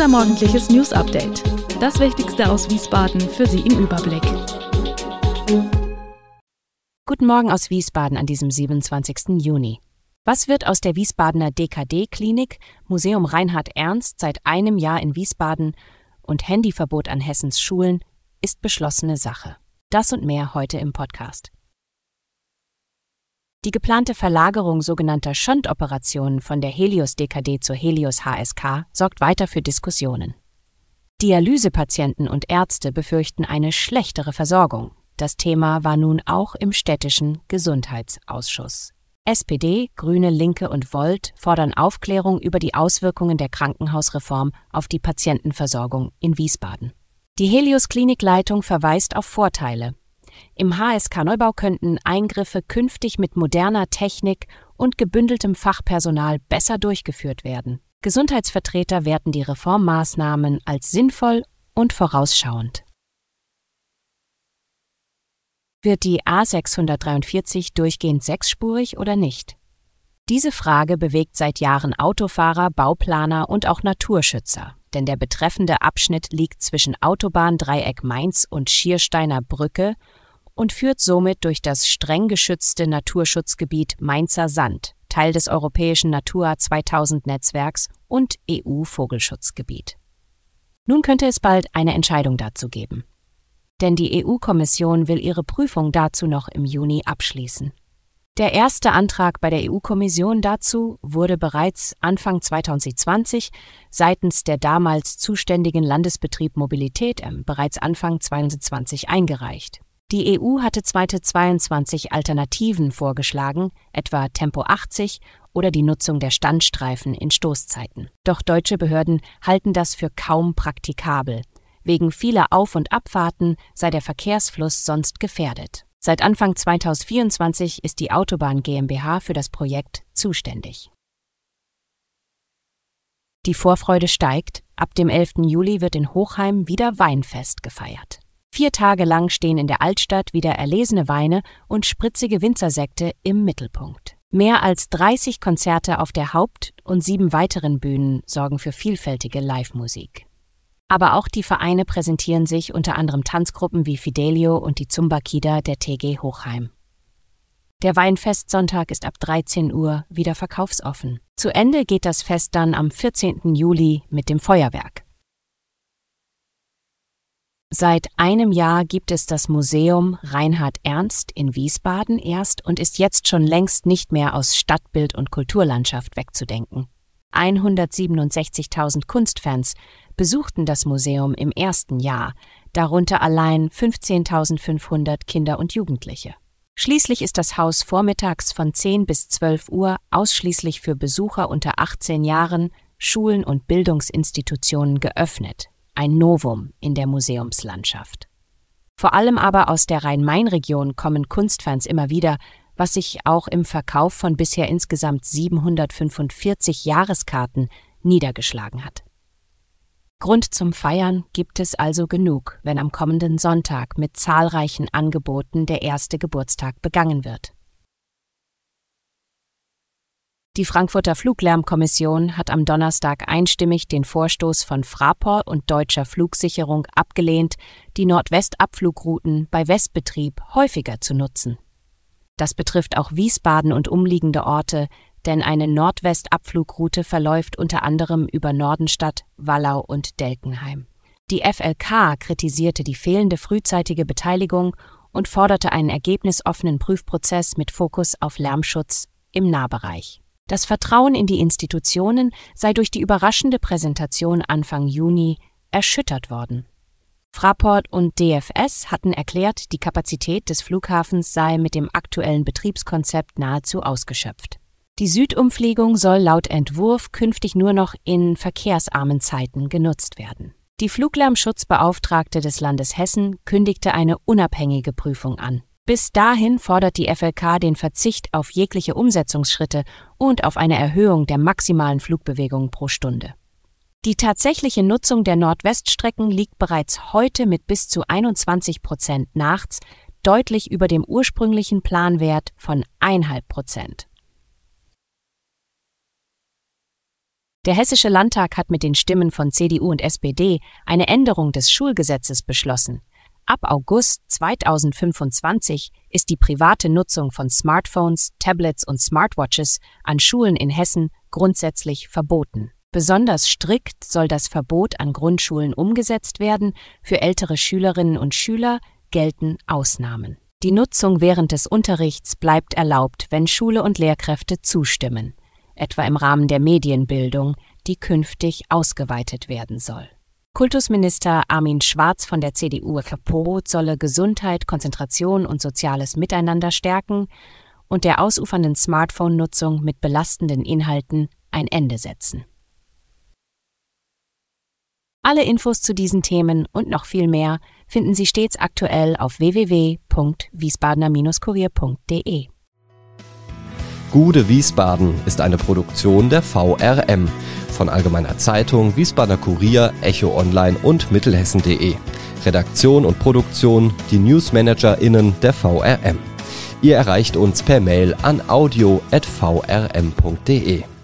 Unser morgendliches News-Update. Das Wichtigste aus Wiesbaden für Sie im Überblick. Guten Morgen aus Wiesbaden an diesem 27. Juni. Was wird aus der Wiesbadener DKD-Klinik, Museum Reinhard Ernst seit einem Jahr in Wiesbaden und Handyverbot an Hessens Schulen, ist beschlossene Sache. Das und mehr heute im Podcast. Die geplante Verlagerung sogenannter Shunt-Operationen von der Helios DKD zur Helios HSK sorgt weiter für Diskussionen. Dialysepatienten und Ärzte befürchten eine schlechtere Versorgung. Das Thema war nun auch im städtischen Gesundheitsausschuss. SPD, Grüne, Linke und Volt fordern Aufklärung über die Auswirkungen der Krankenhausreform auf die Patientenversorgung in Wiesbaden. Die Helios-Klinikleitung verweist auf Vorteile. Im HSK-Neubau könnten Eingriffe künftig mit moderner Technik und gebündeltem Fachpersonal besser durchgeführt werden. Gesundheitsvertreter werten die Reformmaßnahmen als sinnvoll und vorausschauend. Wird die A643 durchgehend sechsspurig oder nicht? Diese Frage bewegt seit Jahren Autofahrer, Bauplaner und auch Naturschützer, denn der betreffende Abschnitt liegt zwischen Autobahndreieck Mainz und Schiersteiner Brücke und führt somit durch das streng geschützte Naturschutzgebiet Mainzer Sand, Teil des europäischen Natura 2000-Netzwerks und EU-Vogelschutzgebiet. Nun könnte es bald eine Entscheidung dazu geben. Denn die EU-Kommission will ihre Prüfung dazu noch im Juni abschließen. Der erste Antrag bei der EU-Kommission dazu wurde bereits Anfang 2020 seitens der damals zuständigen Landesbetrieb Mobilität bereits Anfang 2020 eingereicht. Die EU hatte 2022 Alternativen vorgeschlagen, etwa Tempo 80 oder die Nutzung der Standstreifen in Stoßzeiten. Doch deutsche Behörden halten das für kaum praktikabel. Wegen vieler Auf- und Abfahrten sei der Verkehrsfluss sonst gefährdet. Seit Anfang 2024 ist die Autobahn GmbH für das Projekt zuständig. Die Vorfreude steigt. Ab dem 11. Juli wird in Hochheim wieder Weinfest gefeiert. 4 Tage lang stehen in der Altstadt wieder erlesene Weine und spritzige Winzersekte im Mittelpunkt. Mehr als 30 Konzerte auf der Haupt- und 7 weiteren Bühnen sorgen für vielfältige Live-Musik. Aber auch die Vereine präsentieren sich, unter anderem Tanzgruppen wie Fidelio und die Zumba-Kida der TG Hochheim. Der Weinfestsonntag ist ab 13 Uhr wieder verkaufsoffen. Zu Ende geht das Fest dann am 14. Juli mit dem Feuerwerk. Seit einem Jahr gibt es das Museum Reinhard Ernst in Wiesbaden erst und ist jetzt schon längst nicht mehr aus Stadtbild und Kulturlandschaft wegzudenken. 167.000 Kunstfans besuchten das Museum im ersten Jahr, darunter allein 15.500 Kinder und Jugendliche. Schließlich ist das Haus vormittags von 10 bis 12 Uhr ausschließlich für Besucher unter 18 Jahren, Schulen und Bildungsinstitutionen geöffnet. Ein Novum in der Museumslandschaft. Vor allem aber aus der Rhein-Main-Region kommen Kunstfans immer wieder, was sich auch im Verkauf von bisher insgesamt 745 Jahreskarten niedergeschlagen hat. Grund zum Feiern gibt es also genug, wenn am kommenden Sonntag mit zahlreichen Angeboten der erste Geburtstag begangen wird. Die Frankfurter Fluglärmkommission hat am Donnerstag einstimmig den Vorstoß von Fraport und Deutscher Flugsicherung abgelehnt, die Nordwestabflugrouten bei Westbetrieb häufiger zu nutzen. Das betrifft auch Wiesbaden und umliegende Orte, denn eine Nordwestabflugroute verläuft unter anderem über Nordenstadt, Wallau und Delkenheim. Die FLK kritisierte die fehlende frühzeitige Beteiligung und forderte einen ergebnisoffenen Prüfprozess mit Fokus auf Lärmschutz im Nahbereich. Das Vertrauen in die Institutionen sei durch die überraschende Präsentation Anfang Juni erschüttert worden. Fraport und DFS hatten erklärt, die Kapazität des Flughafens sei mit dem aktuellen Betriebskonzept nahezu ausgeschöpft. Die Südumfliegung soll laut Entwurf künftig nur noch in verkehrsarmen Zeiten genutzt werden. Die Fluglärmschutzbeauftragte des Landes Hessen kündigte eine unabhängige Prüfung an. Bis dahin fordert die FLK den Verzicht auf jegliche Umsetzungsschritte und auf eine Erhöhung der maximalen Flugbewegung pro Stunde. Die tatsächliche Nutzung der Nordweststrecken liegt bereits heute mit bis zu 21% nachts deutlich über dem ursprünglichen Planwert von 1,5%. Der Hessische Landtag hat mit den Stimmen von CDU und SPD eine Änderung des Schulgesetzes beschlossen. Ab August 2025 ist die private Nutzung von Smartphones, Tablets und Smartwatches an Schulen in Hessen grundsätzlich verboten. Besonders strikt soll das Verbot an Grundschulen umgesetzt werden. Für ältere Schülerinnen und Schüler gelten Ausnahmen. Die Nutzung während des Unterrichts bleibt erlaubt, wenn Schule und Lehrkräfte zustimmen, etwa im Rahmen der Medienbildung, die künftig ausgeweitet werden soll. Kultusminister Armin Schwarz von der CDU solle Gesundheit, Konzentration und soziales Miteinander stärken und der ausufernden Smartphone-Nutzung mit belastenden Inhalten ein Ende setzen. Alle Infos zu diesen Themen und noch viel mehr finden Sie stets aktuell auf www.wiesbadener-kurier.de. Gude Wiesbaden ist eine Produktion der VRM von Allgemeiner Zeitung, Wiesbadener Kurier, Echo Online und Mittelhessen.de. Redaktion und Produktion die NewsmanagerInnen der VRM. Ihr erreicht uns per Mail an audio@vrm.de.